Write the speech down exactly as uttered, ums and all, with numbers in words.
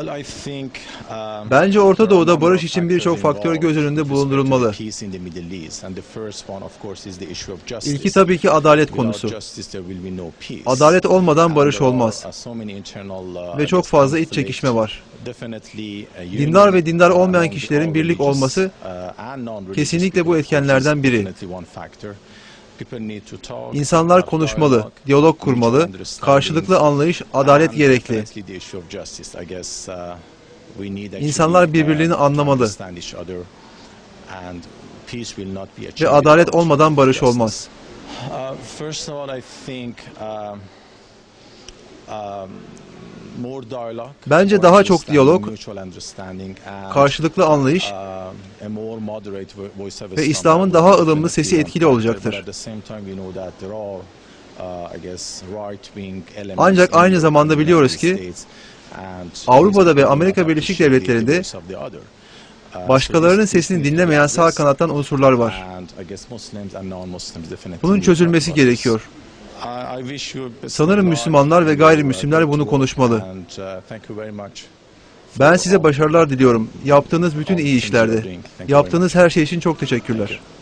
Bence Orta Doğu'da barış için birçok faktör göz önünde bulundurulmalı. İlki tabii ki adalet konusu. Adalet olmadan barış olmaz. Ve çok fazla iç çekişme var. Dindar ve dindar olmayan kişilerin birlik olması kesinlikle bu etkenlerden biri. İnsanlar konuşmalı, diyalog kurmalı, karşılıklı anlayış, adalet gerekli. İnsanlar birbirlerini anlamalı. Ve adalet olmadan barış olmaz. Bence daha çok diyalog, karşılıklı anlayış ve İslam'ın daha ılımlı sesi etkili olacaktır. Ancak aynı zamanda biliyoruz ki Avrupa'da ve Amerika Birleşik Devletleri'nde başkalarının sesini dinlemeyen sağ kanattan unsurlar var. Bunun çözülmesi gerekiyor. Sanırım Müslümanlar ve gayrimüslimler bunu konuşmalı. Ben size başarılar diliyorum. Yaptığınız bütün iyi işlerde. Yaptığınız her şey için çok teşekkürler.